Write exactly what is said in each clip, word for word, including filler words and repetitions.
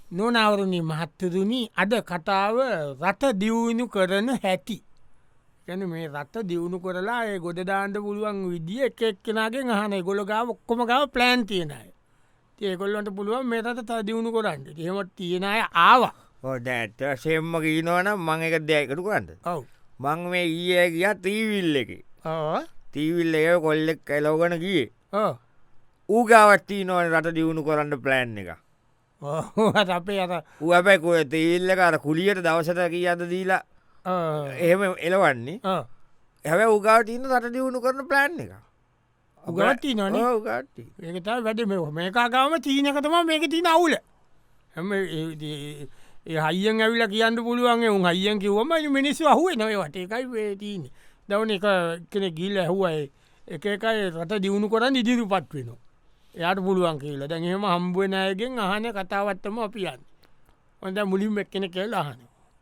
නොනවරුණි මහත්තතුනි අද කතාව රට දියුණු කරන හැටි. කැන මේ රට දියුණු කරලා ඒ ගොඩදාන්ට පුළුවන් විදිිය එක එක්කෙනගේ හන ගොල ගාව ඔක්කොම ගාව ප්ලෑන් තියෙනය ඒකොල්ලන්ට පුළුවන් මේ රට ත දියුණු කරන්න එහෙමත් තියෙනය ආවා දැට සෙම්ම කීනවන මං එක දෙයකටු කරන්න ඔව මං මේ ඊය ගිය තීවිල්ල එක තීවිල්ල ඒ කොල්ලෙක් කැලෝගන ගිය ඌගාවත්ති නොවන රට දියුණු කරන්න ප්ලෑන් එක අපේ අත ඇබැකුව තේල්ලකාර කුලියට දවසට කිය අද දීලා එහෙම එලවන්නේ හැබ උගාටන්න රට දියුණු කරන ප්ලෑන් එක උගත්ති නොන උගට්ටි ඒකතා වැඩ මේ මේකාගාම චීනකතම මේක තින අවුල හැම හයිියෙන් ඇවිල කියන්න පුළුවන්ගේ උන් හයිියන් කිවම මිනිස්සු අහුවේ නොව වටේකයි වේතිීන දවන එක කෙනෙ ගිල්ල ඇහුවයි එක එකයි රට දියුණු කරන්න ඉදිරි පත් වෙන එයාට පුළුවන් කියලා දැන් එහෙම හම්බුවනයගෙන් අහන කතාවත්තම අපියන්න හොඳ මුලින් එක්කෙන කෙල් අහන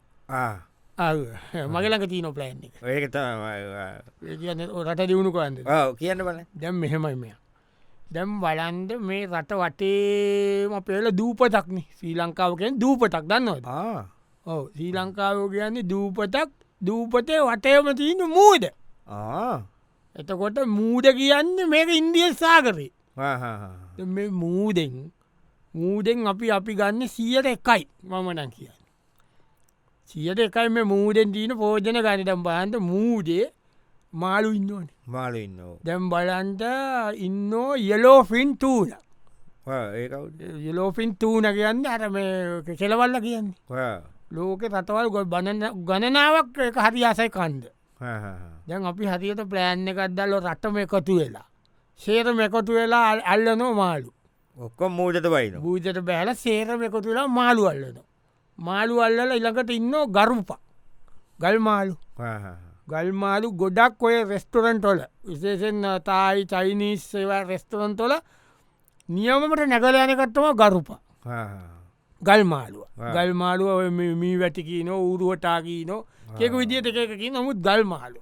මගලඟ තිීන ප්ලෑන් එක ඒක රට දියුණු කරන්න කියන්න බල දැම් මෙහෙමයි මෙය දැම් බලන්ද මේ රට වටේම පෙල දූපතක්න ශ්‍රී ලංකාවකෙන් දූපතක් දන්නවද ඕ ශ්‍රී ලංකාව කියන්නේ දූපතක් දූපතේ වටයම තියන මූද එතකොට මූද කියන්න මේක ඉන්දිය සාකරේ මේ මූදෙන් මූදෙන් අපි අපි ගන්න සියට එකයි මමනන් කියන්න සියට එකයි මේ මූදෙන් තියන පෝජන ගනිටම් බහන්ත මූදේ මාලු ඉන්නවන මාලු ඉන්න දැම් බලන්ට ඉන්න යලෝෆින් තූන යලෝෆින් තූන කියන්න අර මේ කෙලවල්ල කියන්නේ ලෝක රටවල් ගොල් බන ගණනාවක් එක හරි අසයි කන්ද දැන් අපි හරියට ප්ලෑන් එකක්දල්ල රටම එකතු වෙලා සේරම එකතු වෙලා අල්ලනෝ මාලු ඔක්කො මූජත බයින භූජට බෑල සේරම එකතු වෙලා මාලු අල්ලන මාලු අල්ලල ඉළඟට ඉන්න ගරුපා ගල් මාලු ගල්මාලු ගොඩක් ඔය රෙස්ටරන්ටොල විශේෂෙන් තායි චයිනිස් සේවා රෙස්ටරන්ටොල නියමට නැගලයනකත්තම ගරුපා ගල්මාලුව ගල්මාලුව මී වැටිකී නෝ ඌරුවටාකී නෝ කෙක විදිට එකකි නමුත් ගල්මාලු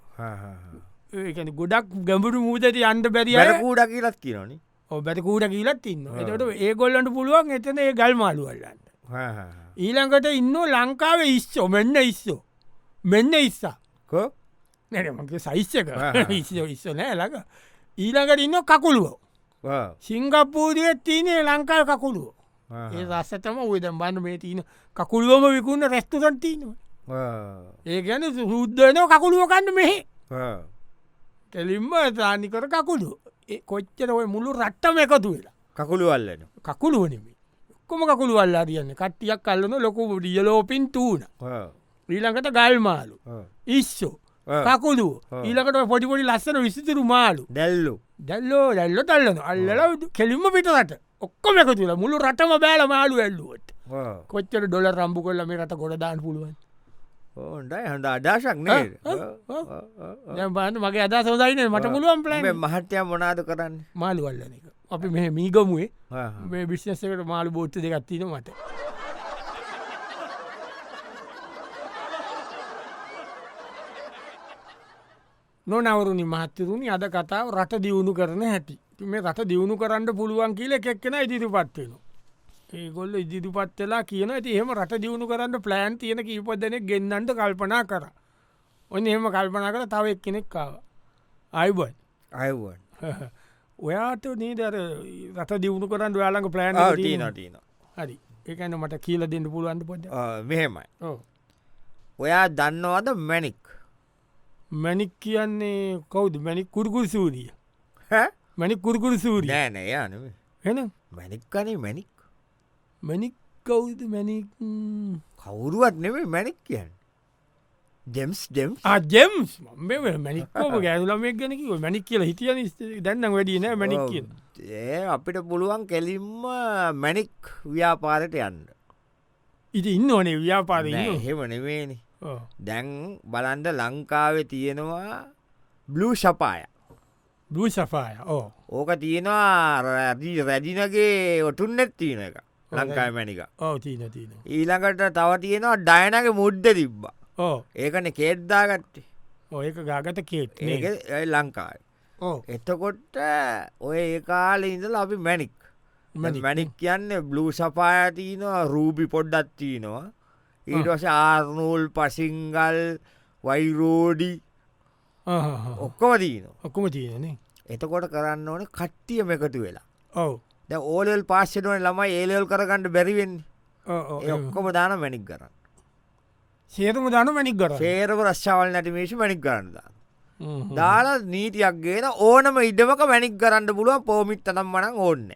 ඒ ගොඩක් ගැඹුරු මූදට අන්ඩ බැරිිය කූඩ කියලත් කියනන බැට කූඩ කියලත් ඉන්න එතට ඒ ගොල්ලන්ට පුළුවන් එතන ඒ ගල්මාලුවල්ලන්න ඊළඟට ඉන්න ලංකාවේ ඉස්සෝ මෙන්න ඉස්සෝ මෙන්න ඉස්සා නැමගේ සයිස්සක ඉස්සෝ ඉස්ස නෑ ලක ඊළඟට ඉන්න කකුළුවෝ සිංගප්පූදිය තියනේ ලංකාව කකුළුවෝ ඒ රස්සතම ඔයදම් බන්න මේ තියන කකුළුවම විකුන්න රැස්තුරන් තියනවා ඒ ගැන සුද්දනෝ කකුළුව කන්න මෙහෙ කෙලින්ම තානිකර කකුළු කොච්චර ඔය මුළු රට්ටම එකතු වෙලා කකුළු අල්ලන කකුළුවනම කොම කකුළු අල්ලා තියන්න කට්ටියක් කල්ලන ලොකු ියලෝපින් තූන ඊළඟට ගල්මාලු ඉස්සෝ කකුළු ඊලකට පොඩිපොඩි ලස්සන විසිතුරු මාලු දැල්ලු දැල්ලෝ දැල්ල තල්ලන අල්ල කෙලින්ම පිටරට ඔක්කොම එක තුළ මුළු රටම බෑල මාලු ඇල්ලුවට කොච්චර ඩොල රම්බු කොල්ල මේ රට ගොඩදාන්න පුළුවන් ඕන්ඩයි හඳ අඩාශක් නේ බන්න මගේ අදා සෝදයින මට පුළුවන් පලන මහට්‍යය මොනාද කරන්න මාලු අල්ලන එක අපි මෙ මීගමුවේ මේ බිශ්නසකට මාලු බෝට්ට දෙගත්තින මට නොනවරුණි මහත්තරුණි අද කතාව රට දියුණු කරන හැටි මේ රට දියුණු කරන්න පුළුවන් කියල එකක්කෙන ඉදිරිපත්වෙන ඒගොල්ල ඉදිරිපත්වෙලා කියන ඇති එහෙම රට දියුණු කරන්න ප්ලෑන් තියෙන කීපදනෙ ගෙන්න්නට කල්පනා කර ඔන්න එහෙම කල්පනා කර තව එක් කෙනෙක්කාව අයිබන් අයිවන් ඔයාට නී දර රට දියුණු කරන්න යාලඟ ප්ලෑන් නටන හරි ඒකන්න මට කියල දෙන්න පුළුවන්ට පොඩ මෙහෙමයි ඔයා දන්නවාද මැනික් මැනික් කියන්නේ කවුද මැනික් කුරකුල් සූරිය මැනික් කුරකුල් සූරිය නෑනෑ යන එන මැනික්කනේ මැනික් මැනික් කවුද මැනික් කවුරුවත් නෙවේ මැනික් කියන්න ජෙම්ස් ඩෙම් ජෙම්ස් මැනික්කෝම ගෑදුලම ගැනක මැනික් කියල හිටිය දැන්න වැඩින මැනික් කිය ඒ අපිට පුළුවන් කෙලින්ම මැනික් ව්‍යාපාරයට යන්න ඉති ඉන්න ඕනේ ව්‍යාපාරය හෙම නෙවේනි දැන් බලන්ද ලංකාවේ තියෙනවා බ්ලූ ශපාය බ්ලූ සෆාය ඕ ඕක තියෙනවා රැදී රැදිනගේ ඔටුන්නෙත් තියෙන එක ලංකාය මැනික ඕ තිීන තිීන ඊළඟට තව තියෙනවා ඩයනගේ මුද්ද තිබ්බ ඕ ඒකන කේද්දාගත්තේ ඒක ගාගත කේට් ඒ ලංකායි ඕ එතකොට ඔය ඒ කාල ඉඳල අපි මැනික් මැනික් කියන්නේ බ්ලූ සපාය තියනවා රූබි පොඩ්ඩත් තියනවා ඊටස ආර්නූල් පසිංගල් වයිරෝඩි ඔක්කොම දීන ඔක්කොම තියන එතකොට කරන්න ඕන කට්ටියම එකතු වෙලා ඔව ද ඕලෙල් පාස්සෙනුවෙන් ළමයි ඒලෙල් කරගන්නට බැරිවෙන්න ඔක්කොම දාන මැනික් කරන්න සේතුම දාන මැනික් කර සේරක රශ්ාවල් නැටිමේශ මැනික් කරන්නදා දාලා නීතියක් ගෙන ඕනම ඉඩමක මැනික් කරන්න පුළුවන් පෝමිත් නම් මනං ඕන්න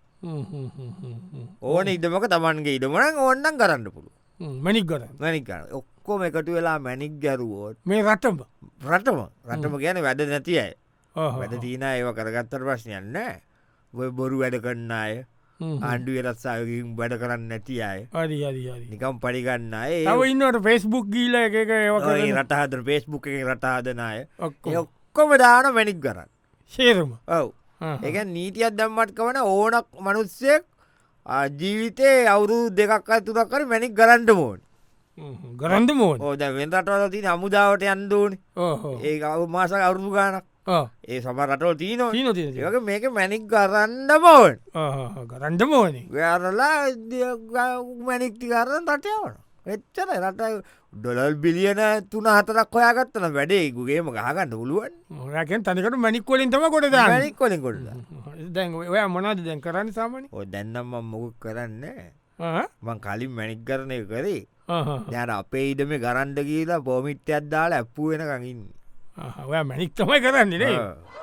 ඕන ඉදමක තමන්ගේ ඉඩමන ඕන්නන් කරන්න පුළුව මැනික් කර මැනික් කරන්න ඔක්කොම එකතු වෙලා මැනික් ගැරුවෝත් මේ රටම රටම රටම කියන වැඩ නැති අය වැඩ තිීන ඒව කරගත්තර ප්‍රශ්නයන්න ඔය බොරු වැඩ කරන්න අය ආණ්ඩුව රත්සායකින් වැඩ කරන්න නැති අය නිකම් පරිගන්න අය ඉන්නට ෆෙස්බුක් ගීල එක රටහදර ෆෙස්බුක් එක රටාදනය ඔක්කොම දාන මැනික් කරන්න සේරම ඔව් එක නීතියක් දම්මට කවන ඕනක් මනුස්සෙක් ජීවිතේ අවුරු දෙකක් අතුරක් කර මැනික් ගරන්ඩ මෝන් ගරන්ඩ මෝන් ඕද වෙන්රටවල තින අමුදාවට යන්දූන ඒ අවු මාසක අවුරුදු ගානක් ඒ සම රටවල් තිීන ක මේක මැනික් ගරන්න බෝන් ගරන්ඩ මෝන ගරලා මැනික්ති කරන්න රටයවන එච්චර රට ඩොලල් බිලියන තුන හතරක් හොයාගත්තන වැඩේගුගේම ගහගන්න පුළුවන් රැකෙන් තනිකට මැනික්කොලින් තම කොට මැනික් කොලින් කොට දැන් ඔය මොනාද දැන් කරන්න සාමන ඔ දැන්නම් ම මොකුක් කරන්න මං කලින් මැනික් කරනය කරේ යාට අපේ ඉඩම ගරන්ඩ කියලා පෝමිට්්‍යයක් දාලා ඇප්පු වෙන කඟින් ඔය මැනික් තමයි කරන්නේ නේ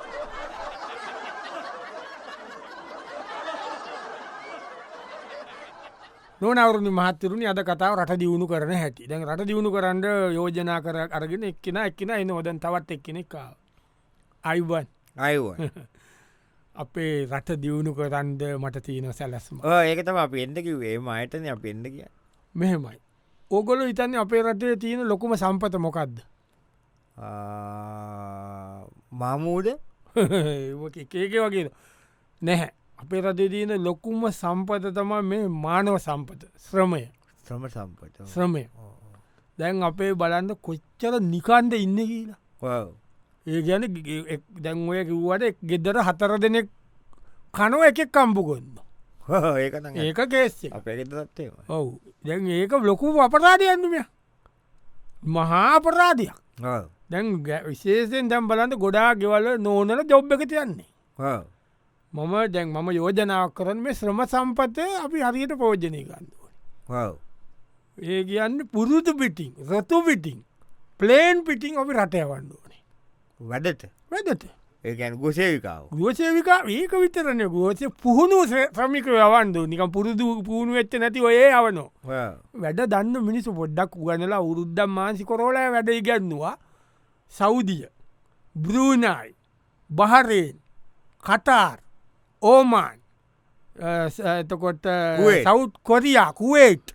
නොනවරුණි මහත්තරුණි අද කතාව රට දියුණු කරන හැටි දැන් රට දියුණු කරන්න යෝජනා කර අරගෙන එක්කෙන එක්කෙන එන ොදන් තවත් එක්කෙනෙක්කාව අයිවන් අයිව අපේ රට දියුණු කරන්ද මට තියෙන සැලස්ම ඒකතම අප එන්නකිවේ මයටන අප එන්න කිය මෙහෙමයි ඕගොලු ඉතන්නේ අපේ රටේ තියෙන ලොකුම සම්පත මොකක්ද මාමූද ඒකේ වගේ නැහැ අපේ රටේ තියෙන ලොකුම සම්පත තම මේ මානව සම්පත ශ්‍රමය ශ්‍රම සම්පත ශ්‍රමය දැන් අපේ බලන්න කොච්චර නිකන්ද ඉන්න කියලා ඒ ගැන දැන් ඔය කිව්වට ගෙදර හතර දෙනෙක් කනව එකෙක් කම්පුකොන්න ඒක ඒක කේස්සේ අපේ ඔවු දැන් ඒක ලොකු අපරාධයන්නුම මහා අපරාධයක් දැන් විශේෂෙන් දැම් බලන්න ගොඩා ගෙවල නෝනල ජොබ් එක තියන්නේ මම දැන් මම යෝජනාවක් කරන මේ ශ්‍රම සම්පතය අපි හරියට පෝජනය ගන්නුව ඒ කියන්න පුරුදු පිටිං රතු පිටිං ප්ලේන් පිටිං අපි රටයවන්ඩුවනේ වැඩට වැඩට ඒකැන් ගොසේවිකාව ගෝසේවිකා ඒක විතරන ගෝස පුහුණු ශ්‍රමික යවන්දු නිකම් පුරුදු පුුණු වෙච්ච නැති ඔය යවනෝ වැඩ දන්න මිනිසු පොඩ්ඩක් උගනලා උරුද්දම් මාන්සි කොරෝල වැඩ ඉගන්නවා සෞදිය බෘනයි බහරයෙන් කටාර් ඕමාන් එතකොට සෞත් කොරියා කුවේට්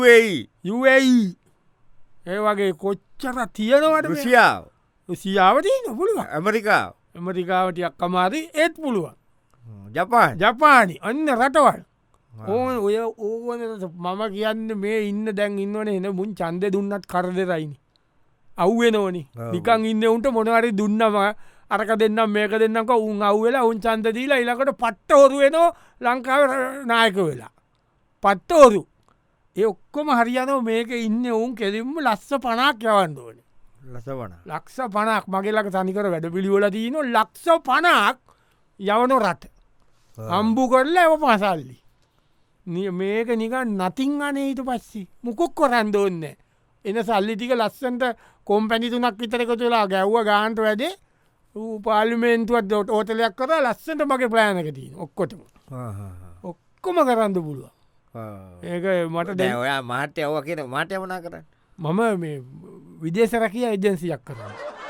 ඒ වගේ කොච්චර තියෙනවට රුසියාව සියාවටී නොපුළුව ඇමරිකාව ඇමරිකාවටයක් කමාරි ඒත් පුළුවන් ජපාන් ජපානි අන්න රටවල් ඕන ඔය ඕවන මම කියන්න මේ ඉන්න දැන් ඉන්නවන එන මුන් චන්ද දුන්නත් කරදරයිනි අව්වෙන ඕනි නිකං ඉන්න උන්ට මොනවරි දුන්නම අරක දෙන්නම් මේක දෙන්නක උන් අව්වෙලා උන් චන්ද දීලා ඉලකට පට්ටෝරුවෙනෝ ලංකාව නායක වෙලා පට්ටෝරු ඒ ඔක්කොම හරියනෝ මේක ඉන්න ඔවුන් කෙලින්ම ලස්ස පනාක් යවන්න ඕන ලසවන ලක්ෂ පනක් මගේලක තනිකර වැඩ පිළිවල තියන ලක්ෂ පනක් යවනො රට අම්බු කරලා ඇව පසල්ලි මේක නික නතින් අනේ ඊට පස්සි මුකුක් කොරන්ද ඔන්න එන සල්ලිතික ලස්සන්ට කොම්පැණි තුනක් විතරක තුලා ගැව්ව ගාන්ට වැඩේ පාලිමේන්තුවත් දොට ඕතලයක් කර ලස්සට මගේ ප්ලෑනක තින ඔක්කොටම ඔක්කොම කරන්න පුළුව ඒක මට දැවයා මාට්‍ය ඔව කියෙන මාටය වනා කරන්න මම මේ විදේශරකිය එජන්සියක් කරන්න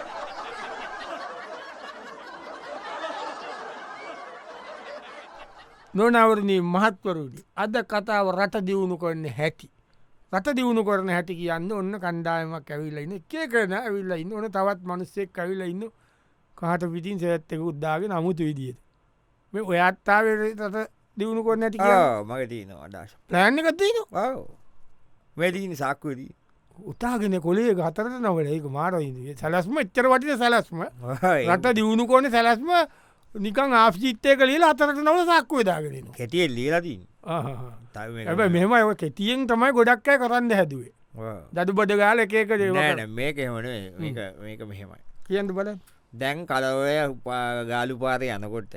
නොනවරණී මහත්වරුඩි අද කතාව රට දියුණු කරන්න හැටි රට දියුණු කරන හැටි කියන්න ඔන්න කණ්ඩායමක් ඇවිල්ලයින්න එකේ කරන ඇවිල්ල ඉන්න ඕන තවත් මනුස්සෙක් ඇවිල්ල ඉන්න කාට පිටින් සැත්තක උද්දාගෙන අමුතු විදිියට මේ ඔයත්තාව රට දියුණු කොන්න ඇටි මගේ තියන අඩාශ ප්ලෑන් එක තියන වැඩීන සාක්වදී උතාගෙන කොලේ ගතරට නොවල ඒක මාර සැලස්ම එච්චර වටින සැලස්ම රට දියුණු කොන සැලස්ම නිකං ආප්ජිත්තය කලීල අතරට නව සක්කුව දාගෙන කෙටිය ලීලදී ඇ මෙම ඔ කෙතියෙන් තමයි ගොඩක් අය කරන්න හැදුවේ දඩු බඩ ගාල එක එක දේවන මේක හොන මේක මෙහෙමයි කියන්න බල දැන් කලවය ගාලු පාරය යනකොට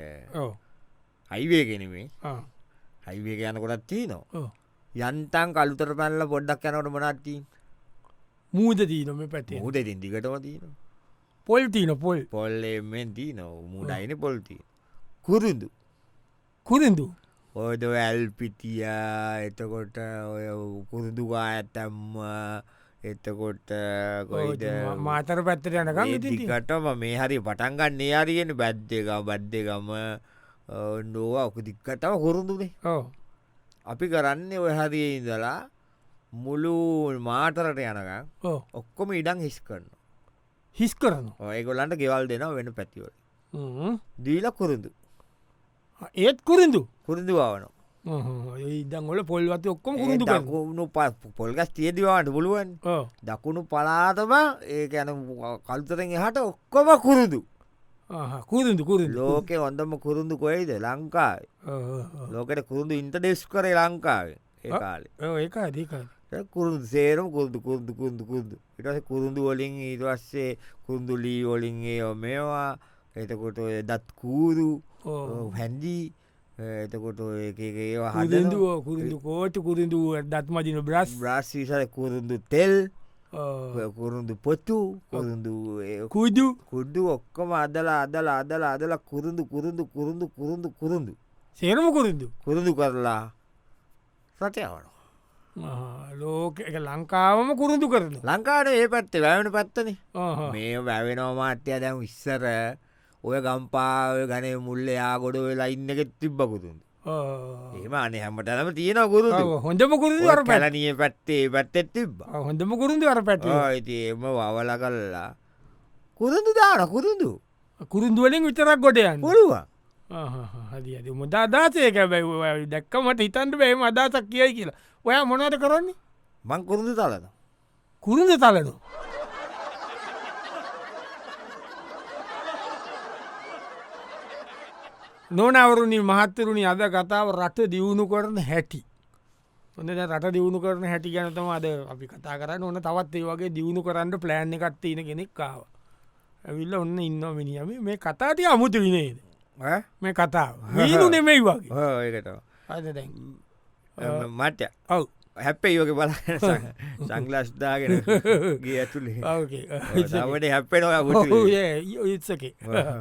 හයිවේගෙනවේ හයිවේක යනකොටත් තිී නවා යන්තන් කළුතර පැල්ල පොඩ්ඩක් යනට මනත්ති මූද දීනොම පැටේ මුද දිගටම තියන පොල්තිීන පොල් පොල්ලෙෙන් දී නො මුඩයින පොල්ති කුරුදු කුරින්දු ඔයද ඇල්පිටිය එතකොට ඔය කුරුදුවා ඇතැම්ම එතකොට කොයිද මාතර පැත්තට යනකම් දිකටම මේ හරි පටන්ගන්න යාරියෙන බැද්දක බද්ධකම නෝවා ඔක දික්කටම හොරුදුනේ අපි කරන්න ඔය හරිය ඉඳලා මුළු මාතරට යනක ඔක්කොම ඉඩං හිස් කරන හිස් කරන ඒගොල්ලන්ට ගෙවල් දෙෙන වෙන පැතිවල දීල කුරුදු ඒත් කුරින්දු කුරුදුවාවන ඉදංගොල පොල්වත ඔක්කොම කුරුදු දකුණු පොල්ගස් තියදවාට පුළුවන් දකුණු පලාතම ඒක යන කල්තරෙන් හට ඔක්කොම කුරුදු කුරුදු කුරු ලෝකෙ හොඳම කුරුදු කොයිද ලංකාව ලෝකට කුරුදු ඉන්ටඩෙස් කරේ ලංකාවේ ඒ කාලේ ඒක අධිකා කුරුදු සේරම කුරුදු කුරුදු කුරුදු කුරුදු ඉටස කුරුදු වලින් ඊටවස්සේ කුරුදු ලී වලින්ගේ ඔ මේවා එතකොට දත් කූරු හැන්දී එතකොට ඒවා හදදුව කුරුදු කෝට කුරුදු දත්මදින බ්‍රස් බ්‍රස් විසර කුරුදු තෙල් කුරුදු පොත්තු කුරුදු කුදු කුඩ්ඩු ඔක්කොම අදලා අදලා අදලා අදලා කුරුදු කුරුදු කුරුදු කුරුදු කුරුදු සේරම කුරුදු කුරුදු කරලා රටයවන ලෝක එක ලංකාවම කුරුදු කරන ලංකාට ඒ පැත්තේ වැැවෙන පත්තන මේ වැැවෙනවා මාට්‍යය දැම් ඉස්සර ඔය ගම්පාව ගනේ මුල්ලයා ගොඩ වෙලා ඉන්න එකෙත් තිබ්බකුතුන් ඒම අනේ හැමටනම තියෙන ගුරු හොඳම කුරුදු අර පැලනිය පැත්තේ පැත්තෙත් තිබ හොඳම කුරුදු අර පැට ඒම වවල කල්ලා කුරුදු දාන කුරුදු කුරුන්දුවලින් විතරක් ගොඩයන් පුරුවා හදි මුදා අදාසයක බැයි දැක්කමට හිතන්ට බෑම අදාසක් කියයි කියලා ඔයා මොනට කරන්නේ මං කුරුදු තලන කුරුද තලනු නොනවරුණි මහත්තරුණි අද කතාව රට දියුණු කරන හැටි ඔන්න රට දියුණු කරන හැටි ගැනතම අද අපි කතා කරන්න ඕන තවත් ඒ වගේ දියුණු කරන්න ප්ලෑන් එකත් තියෙන කෙනෙක් කාව ඇවිල්ල ඔන්න ඉන්න මිනිියම මේ කතාට අමුතු විනේද මේ කතාව වීනු නෙමෙයි වගේ ඒකට අද දැන් මට්‍ය ඔව් හැප්පේ යෝක බල සංගලස්්දාගෙන ගේ ඇතුලේ ට හැප්පේ නො ඉත්සකේ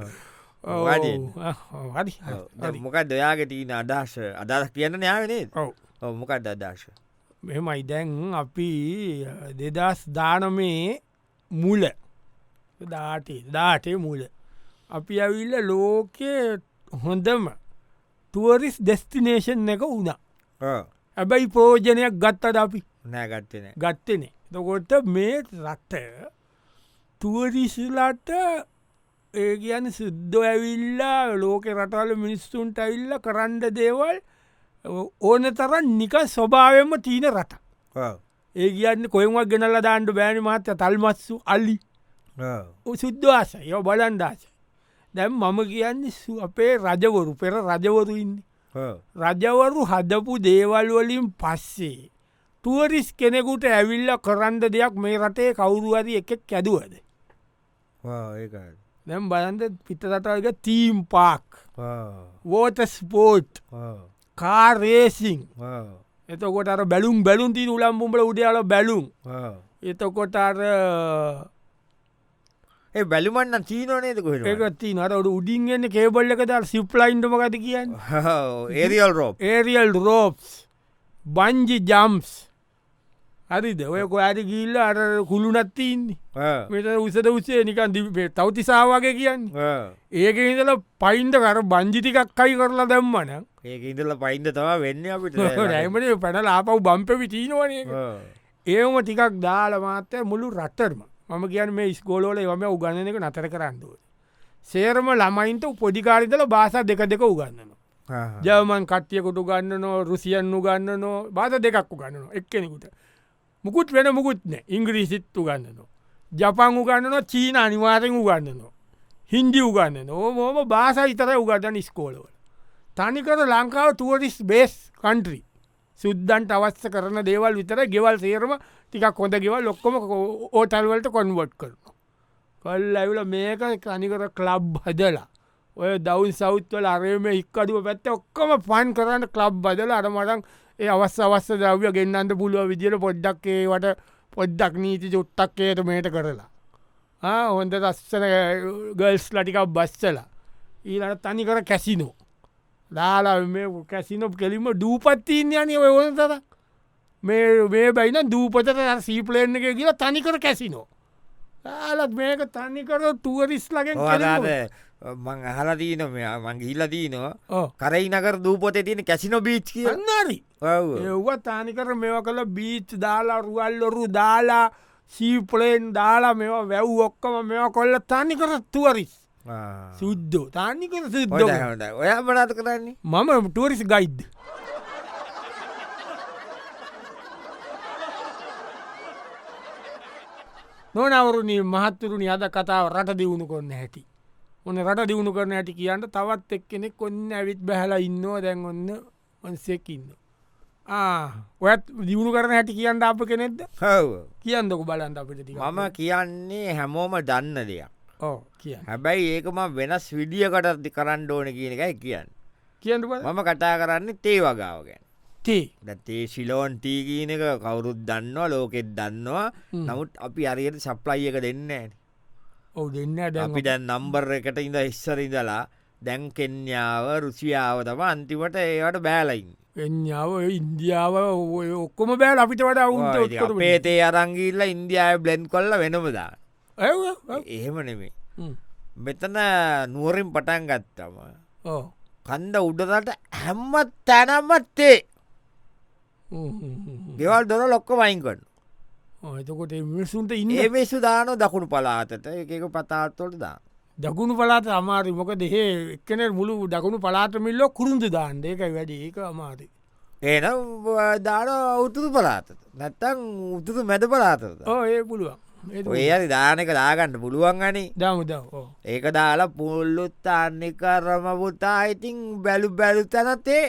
මොකක් දයාගේ තියන අදශ අදස් කියන්න යාවනේ මොකක් අදශ මෙමයි දැන් අපි දෙදස් දානමේ මුල දාටේ දාටේ මුල අපි ඇවිල්ල ලෝකය හොඳම ටුවරිස් ඩෙස්ටිනේෂන් එක වුණා ඇබැයි ප්‍රෝජනයක් ගත්තද අපි නෑ ගත්තන ගත්තනේ තකොට මේ රට ටුවරිස්ලට ඒ කියන සුද්දෝ ඇවිල්ලා ලෝක රටවල මිනිස්සුන්ට ඇවිල්ල කරන්න දේවල් ඕන තරන් නික ස්වභාවම තියන රට ඒ කියන්න කොයමක් ගෙනල්ල දාන්නඩ බෑනි මාත්‍ය තල්මත්සු අල්ලි සුද්දවාස ය බලන්ඩාස දැම් මම කියන්න අපේ රජවරු පෙර රජවරු ඉන්න රජවරු හදපු දේවල් වලින් පස්සේ ටුවරිස් කෙනෙකුට ඇවිල්ල කරන්න දෙයක් මේ රටේ කවුරුවරි එකෙක් ඇදුවද ඒකයි දැම් බලන්ද පිටරටවල්ග theme park water sport car racing එතකොට අර බැලුම් බැලුම් ති උලම්බුම්ල උඩයාල බැලුම් එතකොට අර ඒ බැලුමන්න චීනනේද ඒකත්ති නරට උඩින්ගන්න කේබල්ල එක දර සිප්ලයින්ටම ගත කියන්න ඒරියල් රෝ ඒරියල් රෝප්ස් බංජි ජම්ස් හරිද ඔය කොයාට ගිල්ල අර කුළුනත්තින්නේ මෙත උසට උසේ නිකන් දිපේ තවතිසාාවගේ කියන්න ඒක ඉඳල පයින්ට කර බංජිටිකක් කයි කරලා දැම්මන ඒක ඉඳල පයින්ද තවා වෙන්න අපිට රැමට පැනල ආපව් බම්පවි තිීනවන ඒම ටිකක් දාල මාතය මුළු රටර්ම මම කියන් මේ ස්කෝලෝල වම උගන්න එක නතර කරන්නුව සේරම ළමයින්ට පොඩිකාරිතල බාස දෙක දෙක උගන්නනවා ජවමන් කට්ටියකුට ගන්නනෝ රුසියන්නු ගන්නනෝ බාධ දෙකක්කු ගන්නනවා එක්කෙනෙකුට මුකුත් වෙන මුකුත් නෑ ඉංග්‍රීසිත්තු ගන්නනවා ජපං උගන්නනවා චීන අනිවාරෙන් උගන්නනවා හින්දි උගන්න ඕමෝම බාස ඉතර උගටන ස්කෝලවල. තනිකර ලංකාව තුවරිස් බේස් කන්ට්‍රී සුද්දන්ට අවස්ස කරන දේවල් විතර ගෙවල් සේරම ටිකක් හොඳ ගෙවල් ලොක්කොම ඕටල්වලට කොන්වට් කරන. කල් ඇවිල මේක කනිකර කලබ් හදලා ඔය දවුන් සෞත්වල අරම ඉක්කඩුව පැත්ත ඔක්කොම පන් කරන්න කලබ් බදල අරමටන් ඒ අවස් අවස්ස දව්‍ය ගෙන්න්නට පුළුව විදිර පොඩ්ඩක් ඒවට පොඩ්ඩක් නීති චුට්ටක්කයට මේට කරලා. හොඳ රස්සන ගල්ස් ලටිකක් බස්සලා ඊලට තනිකර කැසිනෝ දාලා මේ කැසිනොප් කෙලිම දූපත්තිීන්යනය ඔය ඕන තර මේ මේ බයින දූපතට සීපලේන්න එක කියලා තනිකර කැසිනෝ යාලත් මේක තනිකර තුවරිස් ලගෙන් මං අහලදීන මං හිල්ලදීනවා කරයි නකර දූපොතේ තියෙන කැසිනො බීච් කියන්නරි ඒව තානිකර මෙව කළ බීච් දාලා රුවල්ලොරු දාලා සීපලේන් දාලා මෙවා වැව් ඔක්කම මෙවා කොල්ල තනිකර තුවරිස් සුද්දෝ තානිකර සුද්ද ඔයා බනාත කරන්නේ මම ටුවරිස් ගයිඩ් නොනවරුණී මහත්තුරුණි අද කතාව රට දියුණු කොන්න හැටි ඔන්න රට දියුණු කරන ඇටි කියන්න තවත් එක් කෙනෙක් ඔන්න ඇවිත් බැහලා ඉන්නවා දැන් ඔන්න ඔන්සෙක්ඉන්න ඔයත් දියුණු කරන හැටි කියන්න අප කෙනෙක්ද හව කියන්නක බලන්ට අපිට මම කියන්නේ හැමෝම දන්න දෙයක් ඕ කිය හැබැයි ඒකම වෙනස් විඩියකටති කරන්න ඕන කියන එකයි කියන්න කියන්න මම කතා කරන්න තේ වගාව ගැන තේ දත්තේ ශිලෝන් ටී කියන එක කවුරුත් දන්නවා ලෝකෙත් දන්නවා නමුත් අපි අරයට සප්ලයි එක දෙන්න ඇන ඔව දෙන්න අපි දැන් නම්බර් එකට ඉඳ ඉස්සර ඉඳලා දැන් කෙන්යාව රුසියාව තම අන්තිමට ඒවට බෑලයින් එඥාව ඉන්දියාව ඔක්කොම බෑල් අපිට වට අවුන්ට පේතේ අරංගිල්ල ඉන්දියාව බ්ලෙන්් කොල්ල වෙනමදා එහෙම නෙමේ මෙතන නුවරින් පටන් ගත්තම කන්ද උඩරට හැම්මත් තැනමත්තේ ගෙවල් දොර ලොක්ක වයින්කන්න එතකොට මිනිසුන්ට ඉන්න ඒමේසු දාන දකුණු පලාතට එකක පතාත්වොට දා දකුණු පලාත අමාරි මොක දෙහේ එක්කන මුළු දකුණු පලාතමිල්ලෝ කුරුන්දු දාන්න ඒක වැඩ ඒක අමාරි ඒන දාන උතුතු පලාතත නැත්තං උතුතු මැද පලාතද ඒ පුළුවන් ඒ දානක දාගන්න පුළුවන් අනේ දමුද ඒක දාලා පුල්ලුත් අන්නෙ කරම පුතා ඉතින් බැලු බැලු තැනතේ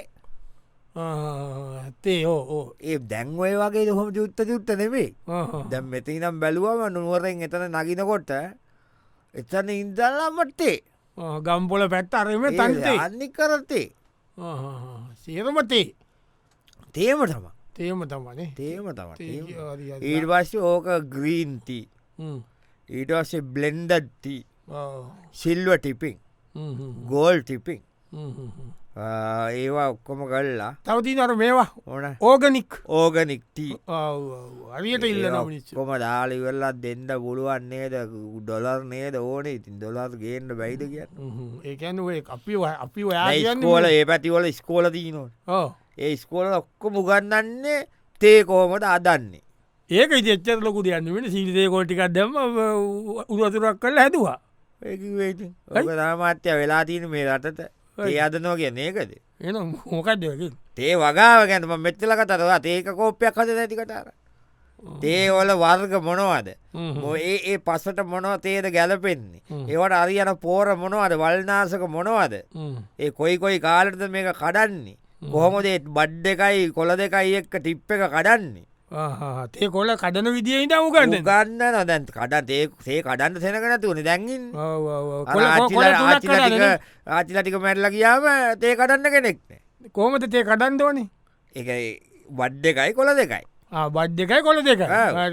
තේ ඕ ඒ දැන්වය වගේ හොම යුත්ත යුත්ත නෙවේ දැම් මෙති නම් බැලුවම නුවරෙන් එතන නගිනකොට එතන ඉන්දල්ලාමටේ ගම්පොල පැත්ත අරම තන්තේ අන්නි කරතේ සේරමතේ තේම තම තේම තමනේ තේම තම ඊට වශ්‍ය ඕක ග්‍රීන්ති ඊට වස්සේ බ්ලෙන්ඩත්ති සිල්ව ටිපින් ගෝල් ටිපින් ඒවා ඔක්කොම කල්ලා තවතිනර මේවා ඕන ඕගනික් ඕගනික්ටී අරියට ඉල්ල කොම දාලිවෙල්ලා දෙන්න පුළුවන්නේද ඩොලර් නේද ඕන ඉතින් දොලාර් ගේන්න බැයිද කියන්න ඒකැනුවේ අපි අපි ඔයා ස්කෝල ඒ පැතිවල ස්කෝල තියනවා ඒ ස්කෝල ඔක්කො මුගන්නන්නේ තේ කෝමට අදන්නේ ඒක ඉච්චර ලොකු දයන්න වෙන සීලිතේ කෝටිකක් දෙම උරතුරක් කල හැදවා ඒ රාමාත්‍යය වෙලා තියන මේ රටට ඒ අදනෝ කියන්න ඒකද එ මොකක්ද තේ වගාව ගැනම මෙච්චල කතරවා ඒක කෝපයක් හද ඇතිකටර තේවල වර්ග මොනවාද ඒ ඒ පස්සට මොනව තේද ගැලපෙන්නේ ඒවට අරියන පෝර මොනවද වල්නාසක මොනවද ඒ කොයි කොයි කාලටද මේක කඩන්නේ කොහොමදේ බඩ් එකයි කොල දෙකයි එක්ක ටිප් එක කඩන්නේ තේ කොල කඩන විදිිය ඉට උගන්න ගන්න නොදැන් කඩ ඒ කඩන්න සෙනකනැතිවන දැන්ගින් ආචිලටික මැරල කියාම තේ කඩන්න කෙනෙක්න කොමට තේ කඩන්න ඕනේ ඒ බඩ් එකයි කොල දෙකයි බඩ් එකයි කොල දෙක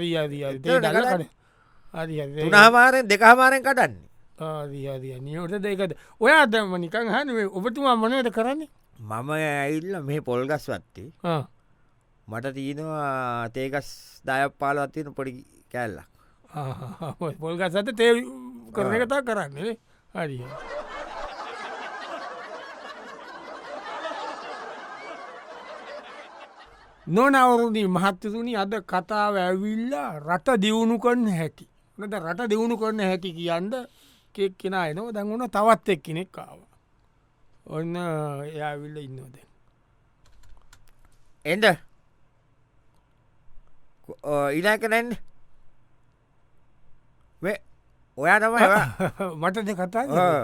තුනාමාරෙන් දෙකහමාරෙන් කටන්නේ නියෝට දෙකද ඔය අදම නිකං හනුවේ ඔබතුමා මනයට කරන්නේ මම ඇයිල්ල මේ පොල්ගස් වත්තේ මට තියනවා තේකස් දායක් පාලවත් තියෙන පොඩි කෑල්ලක් පොල්ගස් ඇත තේ කරන කතා කරන්නේ හරි නොනවරුණී මහත්තතුනි අද කතාව ඇවිල්ලා රට දියුණු කරන්න හැකි නද රට දියුණු කරන්න හැකි කියන්න කෙක් කෙන එනවා දැන් වුණ තවත් එක් කෙනෙක් කාව ඔන්න එයාවිල්ල ඉන්නෝද එන්ද ඉනක නැන්න ඔයා තම මටද කතා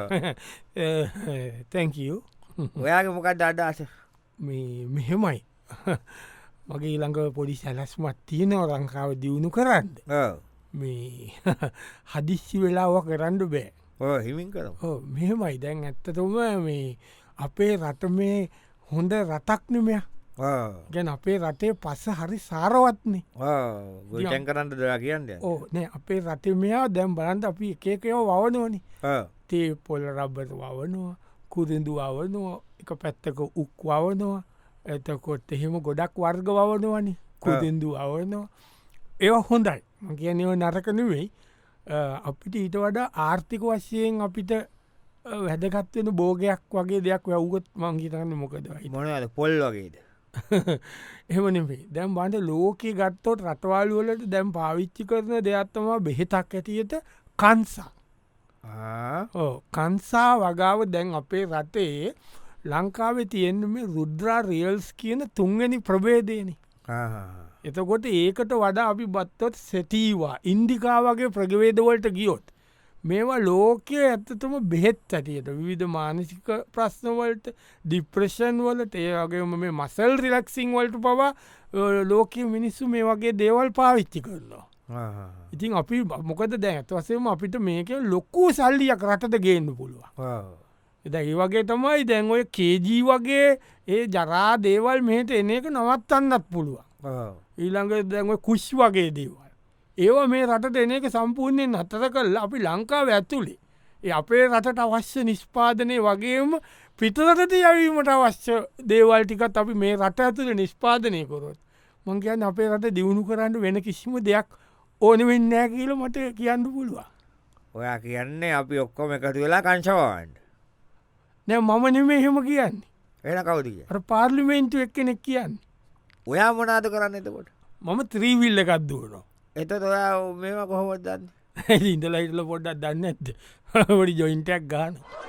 තැංකෝ ඔයාගේ මොකක්ද අඩාස මේ මෙහෙමයි මගේ ඊළඟ පොඩි සැලස්මත් තියෙනව ලංකාව දියුණු කරන්න මේ හදිස්සි වෙලාව කරන්න බෑ හිමින් කර මෙහෙමයි දැන් ඇත්තතුම මේ අපේ රට මේ හොඳ රටක්නමය ගැන අපේ රටේ පස්ස හරි සාරවත්නේ ගොටැන් කරන්න දවා කියන්න ඕ නෑ අපේ රටේ මෙයා දැම් බලන්ට අපි එකකයෝ වවනෝනි තේ පොල රබ්බට වවනවා කුරිඳු අවනවා එක පැත්තක උක් වවනවා එතකොත් එහෙම ගොඩක් වර්ග වවනවනි කුරිඳු අවනවා ඒ හොඳයි ම කියනව නරකනවෙයි අපිට ඊට වඩා ආර්ථික වශයෙන් අපිට වැදගත්වෙන බෝගයක් වගේ දෙයක් වැව්ගොත් මංගේතන්න මොකද මොනද පොල් වගේද එමනේ දැම් බන්ට ලෝකයේ ගත්තොත් රටවාලුවලට දැම් පාවිච්චි කරන දෙයක්ත්තම බෙහෙතක් ඇතියට කන්සා කන්සා වගාව දැන් අපේ රටේ ලංකාවේ තියෙන්න්න මේ රුද්‍රා රියල්ස් කියන තුන්ගනි ප්‍රබේදයන එතකොට ඒකට වඩා අපි බත්තොත් සැටීවා ඉන්දිකා වගේ ප්‍රගවේදවලට ගියොත් මේවා ලෝකය ඇත්තතුම බෙහෙත් ඇතියට විවිධ මානසික ප්‍රශ්නවලට ඩිප්‍රේෂන් වලට ඒ වගේම මේ මසල් රිලක්සිං වලට පවා ලෝකය මිනිස්සු මේ වගේ දේවල් පාවිච්චි කරනවා ඉතින් අපි මොකද දැ ඇත් වසේම අපිට මේක ලොක්කූ සල්ලියක් රටට ගේන්න පුළුවන් එද ඒ වගේ තමයි දැන් ඔය කේජී වගේ ඒ ජරා දේවල් මෙහට එන එක නවත්තන්නත් පුළුවන් ඊළඟ දැන්ව කුෂ් වගේ දේවල් ඒවා මේ රට එන එක සම්පූර්ණයෙන් අතර කල් අපි ලංකාව ඇතුළේ ඒ අපේ රටට අවශ්‍ය නිස්්පාදනය වගේම පිටරට යවීමට අවශ්‍ය දේවල්ටිකත් අපි මේ රට ඇතුළ නිස්්පාදනය කොරොත් මංගේයන් අපේ රට දියුණු කරන්න වෙන කිසිම දෙයක් ඕන වෙන්නෑ කියල මට කියන්න පුළුවන් ඔයා කියන්නේ අපි ඔක්කොම එකතු වෙලා කංශවන්ට නෑ මම නෙමේ එහෙම කියන්නේ එන කවුදිය අර පාර්ලිමේන්තු එක්කෙනෙක් කියන්න ඔයා මොනාද කරන්න එතකොට මම ත්‍රීවිල්ල එකක් දුවනවා එතත් ඔයා මේවා කොහොමත් දන්න ඉඳලා හිටල පොඩ්ඩක් දන්න ඇද ොඩි ජොයින්ටක් ගාන